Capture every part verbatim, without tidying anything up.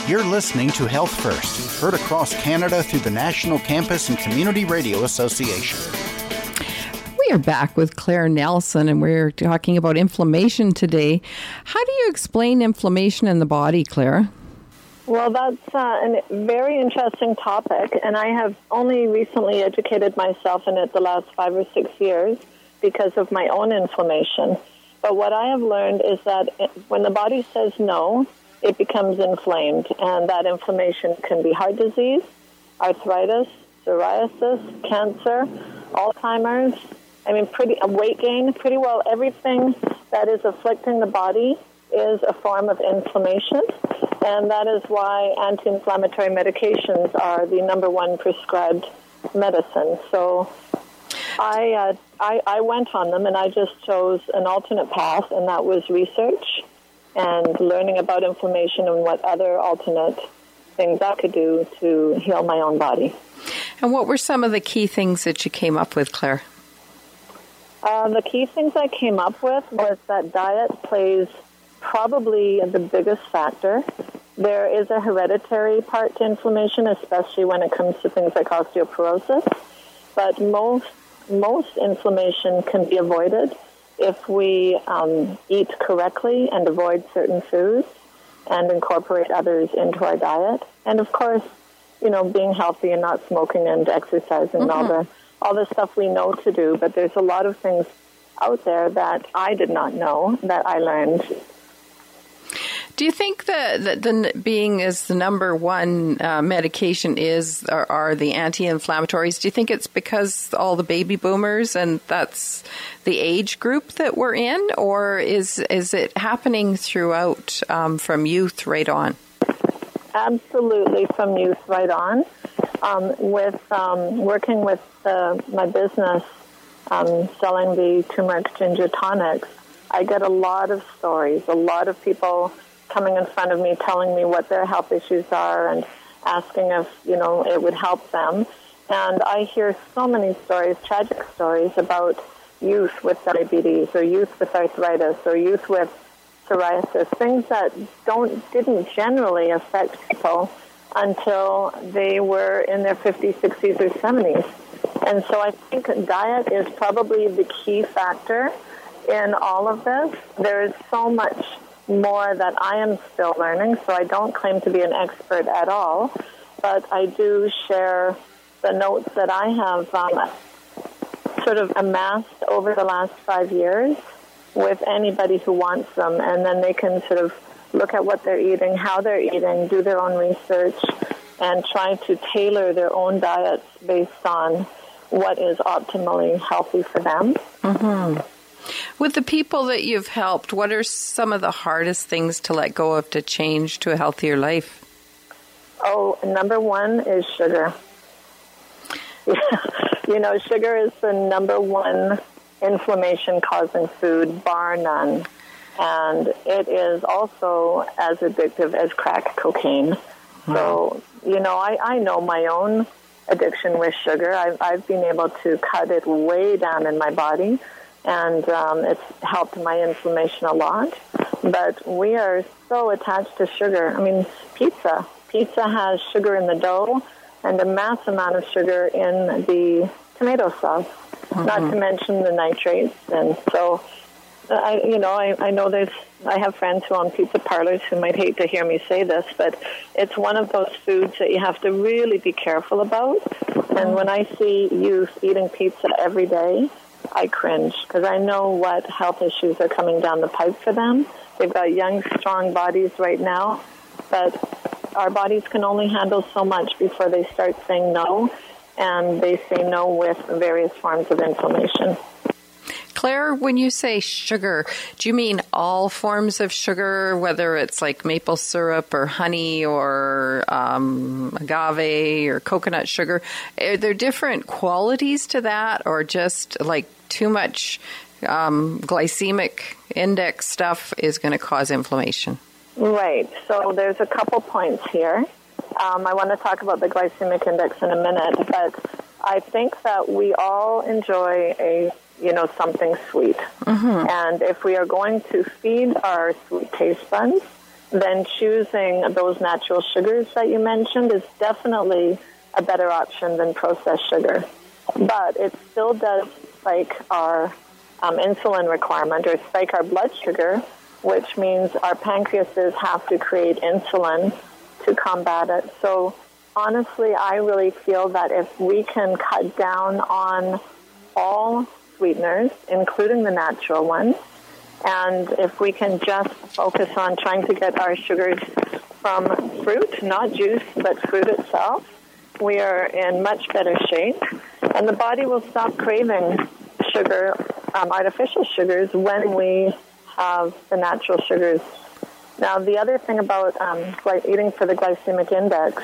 You're listening to Health First, heard across Canada through the National Campus and Community Radio Association. We are back with Claire Nelson, and we're talking about inflammation today. How do you explain inflammation in the body, Claire? Well, that's uh, a very interesting topic, and I have only recently educated myself in it the last five or six years because of my own inflammation. But what I have learned is that it, when the body says no, it becomes inflamed, and that inflammation can be heart disease, arthritis, psoriasis, cancer, Alzheimer's. I mean, pretty weight gain, pretty well everything that is afflicting the body is a form of inflammation, and that is why anti-inflammatory medications are the number one prescribed medicine. So I, uh, I, I went on them, and I just chose an alternate path, and that was research and learning about inflammation and what other alternate things I could do to heal my own body. And what were some of the key things that you came up with, Claire? Uh, the key things I came up with was that diet plays probably the biggest factor. There is a hereditary part to inflammation, especially when it comes to things like osteoporosis. But most most inflammation can be avoided if we um, eat correctly and avoid certain foods and incorporate others into our diet. And of course, you know, being healthy and not smoking and exercising mm-hmm. and all the all the stuff we know to do, but there's a lot of things out there that I did not know that I learned. Do you think that the, the being as the number one uh, medication is are, are the anti-inflammatories? Do you think it's because all the baby boomers and that's the age group that we're in, or is is it happening throughout um, from youth right on? Absolutely, from youth right on. Um, with um, working with uh, my business, um, selling the turmeric ginger tonics, I get a lot of stories, a lot of people coming in front of me telling me what their health issues are and asking if, you know, it would help them. And I hear so many stories, tragic stories about youth with diabetes or youth with arthritis or youth with psoriasis, things that don't didn't generally affect people until they were in their fifties, sixties, or seventies. And so I think diet is probably the key factor in all of this. There is so much more that I am still learning, so I don't claim to be an expert at all, but I do share the notes that I have um, sort of amassed over the last five years with anybody who wants them, and then they can sort of look at what they're eating, how they're eating, do their own research, and try to tailor their own diets based on what is optimally healthy for them. Mm-hmm. With the people that you've helped, what are some of the hardest things to let go of to change to a healthier life? Oh, number one is sugar. You know, sugar is the number one inflammation-causing food, bar none. And it is also as addictive as crack cocaine. So, you know, I, I know my own addiction with sugar. I've, I've been able to cut it way down in my body, and um, it's helped my inflammation a lot. But we are so attached to sugar. I mean, pizza. Pizza has sugar in the dough and a mass amount of sugar in the tomato sauce, mm-hmm. not to mention the nitrates. And so, I, you know, I, I know there's, I have friends who own pizza parlors who might hate to hear me say this, but it's one of those foods that you have to really be careful about. And when I see youth eating pizza every day, I cringe because I know what health issues are coming down the pipe for them. They've got young, strong bodies right now, but our bodies can only handle so much before they start saying no, and they say no with various forms of inflammation. Claire, when you say sugar, do you mean all forms of sugar, whether it's like maple syrup or honey or um, agave or coconut sugar? Are there different qualities to that, or just like too much um, glycemic index stuff is going to cause inflammation? Right. So there's a couple points here. Um, I want to talk about the glycemic index in a minute, but I think that we all enjoy a you know, something sweet. Mm-hmm. And if we are going to feed our sweet taste buds, then choosing those natural sugars that you mentioned is definitely a better option than processed sugar. But it still does spike our um, insulin requirement or spike our blood sugar, which means our pancreases have to create insulin to combat it. So honestly, I really feel that if we can cut down on all sweeteners, including the natural ones, and if we can just focus on trying to get our sugars from fruit, not juice, but fruit itself, we are in much better shape. And the body will stop craving sugar, um, artificial sugars, when we have the natural sugars. Now, the other thing about um, eating for the glycemic index,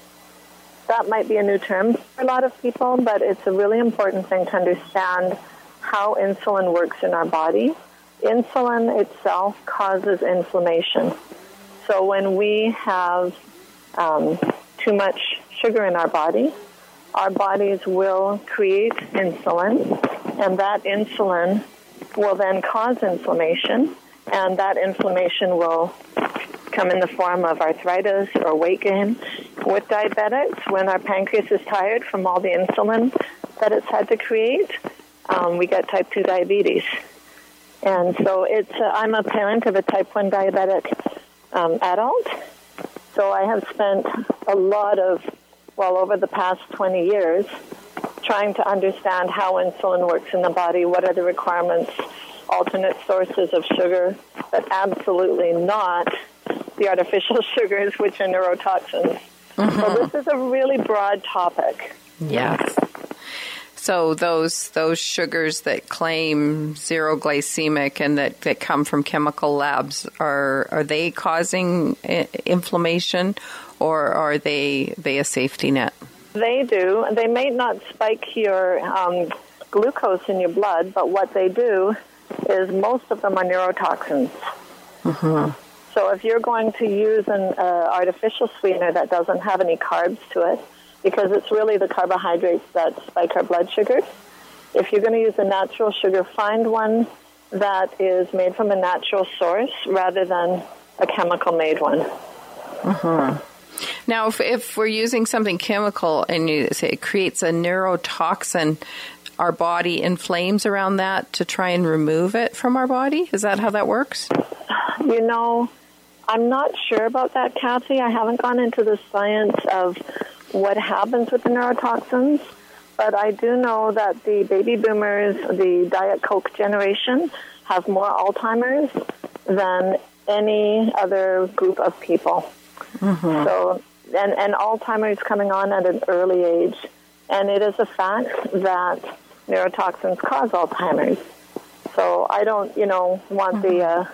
that might be a new term for a lot of people, but it's a really important thing to understand how insulin works in our body. Insulin itself causes inflammation. So when we have um, too much sugar in our body, our bodies will create insulin, and that insulin will then cause inflammation, and that inflammation will come in the form of arthritis or weight gain. With diabetics, when our pancreas is tired from all the insulin that it's had to create, um, we get type two diabetes. And so it's uh, I'm a parent of a type one diabetic um, adult, so I have spent a lot of, well, over the past twenty years, trying to understand how insulin works in the body, what are the requirements, alternate sources of sugar, but absolutely not the artificial sugars, which are neurotoxins. Mm-hmm. So this is a really broad topic. Yes. So those those sugars that claim zero glycemic and that, that come from chemical labs, are are they causing I- inflammation, or are they they a safety net? They do. They may not spike your um, glucose in your blood, but what they do is most of them are neurotoxins. Mm-hmm. So if you're going to use an uh, artificial sweetener that doesn't have any carbs to it, because it's really the carbohydrates that spike our blood sugars, if you're going to use a natural sugar, find one that is made from a natural source rather than a chemical-made one. Mm-hmm. Now, if, if we're using something chemical and you say it creates a neurotoxin, our body inflames around that to try and remove it from our body? Is that how that works? You know, I'm not sure about that, Kathy. I haven't gone into the science of what happens with the neurotoxins, but I do know that the baby boomers, the Diet Coke generation, have more Alzheimer's than any other group of people. Mm-hmm. So, and, and Alzheimer's coming on at an early age, and it is a fact that neurotoxins cause Alzheimer's. So I don't, you know, want mm-hmm. the uh,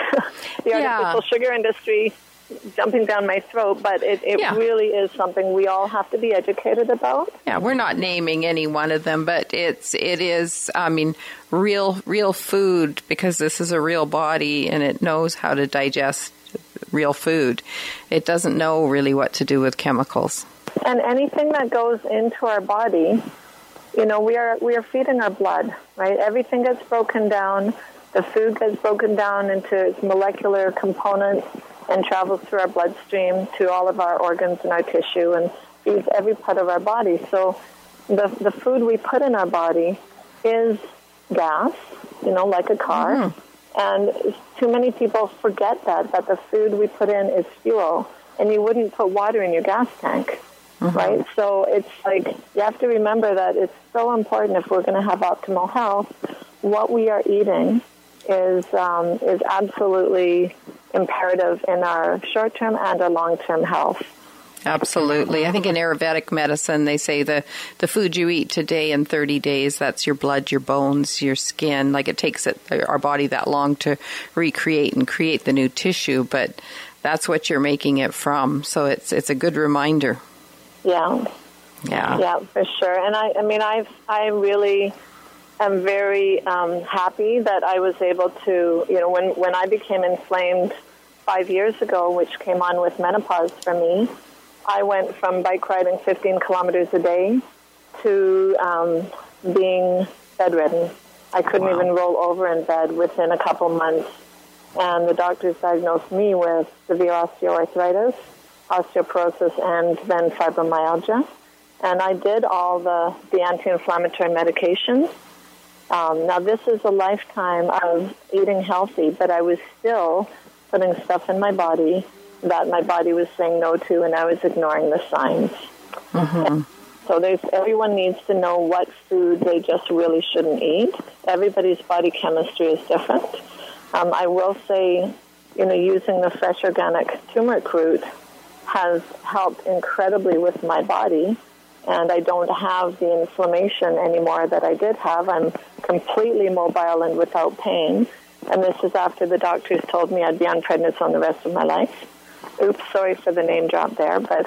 the artificial yeah. sugar industry jumping down my throat, but it, it yeah. really is something we all have to be educated about. Yeah, we're not naming any one of them, but it's it is, I mean, real real food, because this is a real body and it knows how to digest real food. It doesn't know really what to do with chemicals. And anything that goes into our body, you know, we are we are feeding our blood, right? Everything gets broken down. The food gets broken down into its molecular components and travels through our bloodstream to all of our organs and our tissue and feeds every part of our body. So the the food we put in our body is gas, you know, like a car. Mm-hmm. And too many people forget that, that the food we put in is fuel, and you wouldn't put water in your gas tank, mm-hmm. right? So it's like you have to remember that it's so important if we're going to have optimal health. What we are eating is um, is absolutely imperative in our short-term and our long-term health. Absolutely. I think in Ayurvedic medicine, they say the, the food you eat today in thirty days, that's your blood, your bones, your skin. Like it takes it, our body that long to recreate and create the new tissue, but that's what you're making it from. So it's it's a good reminder. Yeah. Yeah. Yeah, for sure. And I, I mean, I've, I really am very um, happy that I was able to, you know, when, when I became inflamed five years ago, which came on with menopause for me, I went from bike riding fifteen kilometers a day to um, being bedridden. I couldn't wow. even roll over in bed within a couple months. and the doctors diagnosed me with severe osteoarthritis, osteoporosis, and then fibromyalgia. And I did all the, the anti-inflammatory medications. Um, now, this is a lifetime of eating healthy, but I was still putting stuff in my body that my body was saying no to, and I was ignoring the signs. Mm-hmm. So there's everyone needs to know what food they just really shouldn't eat. Everybody's body chemistry is different. Um, I will say, you know, using the fresh organic turmeric root has helped incredibly with my body, and I don't have the inflammation anymore that I did have. I'm completely mobile and without pain, and this is after the doctors told me I'd be on prednisone the rest of my life. Oops, sorry for the name drop there, but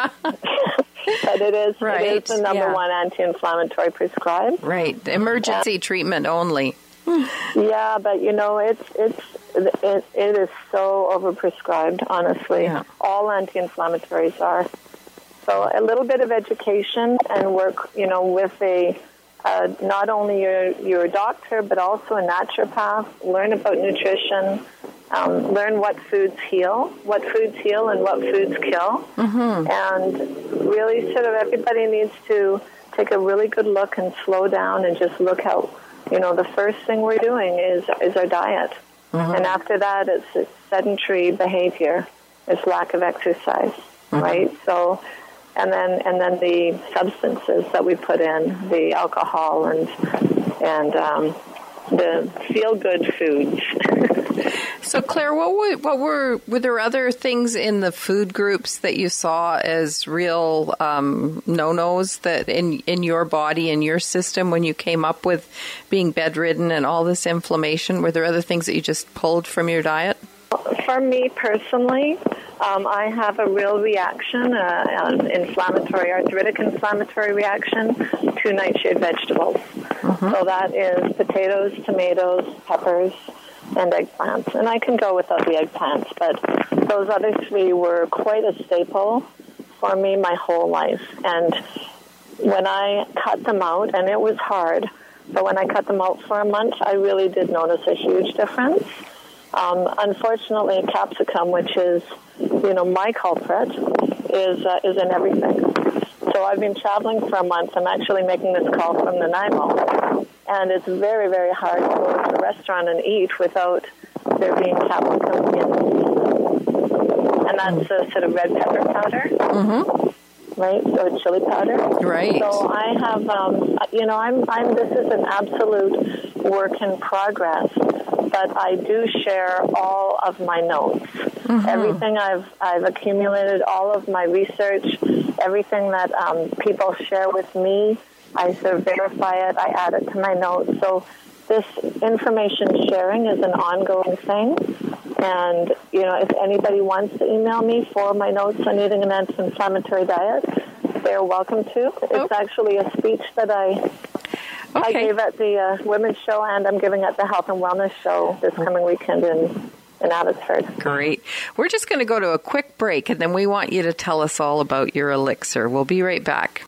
but it is right. it is the number yeah. one anti-inflammatory prescribed. Right, emergency yeah. treatment only. Yeah, but you know, it's it's it, it is so overprescribed. Honestly, yeah. all anti-inflammatories are. So a little bit of education and work, you know, with a uh, not only your your doctor but also a naturopath. Learn about nutrition. Um, learn what foods heal, what foods heal, and what foods kill. Mm-hmm. And really, sort of, everybody needs to take a really good look and slow down and just look how, you know, the first thing we're doing is is our diet, mm-hmm. and after that, it's, it's sedentary behavior, it's lack of exercise, mm-hmm. right? So, and then and then the substances that we put in, the alcohol and and um, the feel-good foods. So, Claire, what were, what were were there other things in the food groups that you saw as real um, no-nos that in in your body, in your system, when you came up with being bedridden and all this inflammation? Were there other things that you just pulled from your diet? For me personally, um, I have a real reaction, uh, an inflammatory, arthritic inflammatory reaction to nightshade vegetables. Mm-hmm. So that is potatoes, tomatoes, peppers, and eggplants. And I can go without the eggplants, but those other three were quite a staple for me my whole life. And when I cut them out, and it was hard, but when I cut them out for a month, I really did notice a huge difference. Um, unfortunately, capsicum, which is, you know, my culprit, is uh, is in everything. So I've been traveling for a month. I'm actually making this call from Nanaimo. And it's very, very hard to go to a restaurant and eat without there being capsicum in it. And that's a sort of red pepper powder, mm-hmm. right? So chili powder. Right. So I have, um, you know, I'm, I'm. This is an absolute work in progress, but I do share all of my notes. Mm-hmm. Everything I've I've accumulated, all of my research, everything that um, people share with me, I sort of verify it, I add it to my notes. So this information sharing is an ongoing thing. And, you know, if anybody wants to email me for my notes on eating an anti-inflammatory diet, they're welcome to. It's oh. actually a speech that I okay. I gave at the uh, Women's Show, and I'm giving at the Health and Wellness Show this coming weekend in, in Abbotsford. Great. We're just going to go to a quick break, and then we want you to tell us all about your elixir. We'll be right back.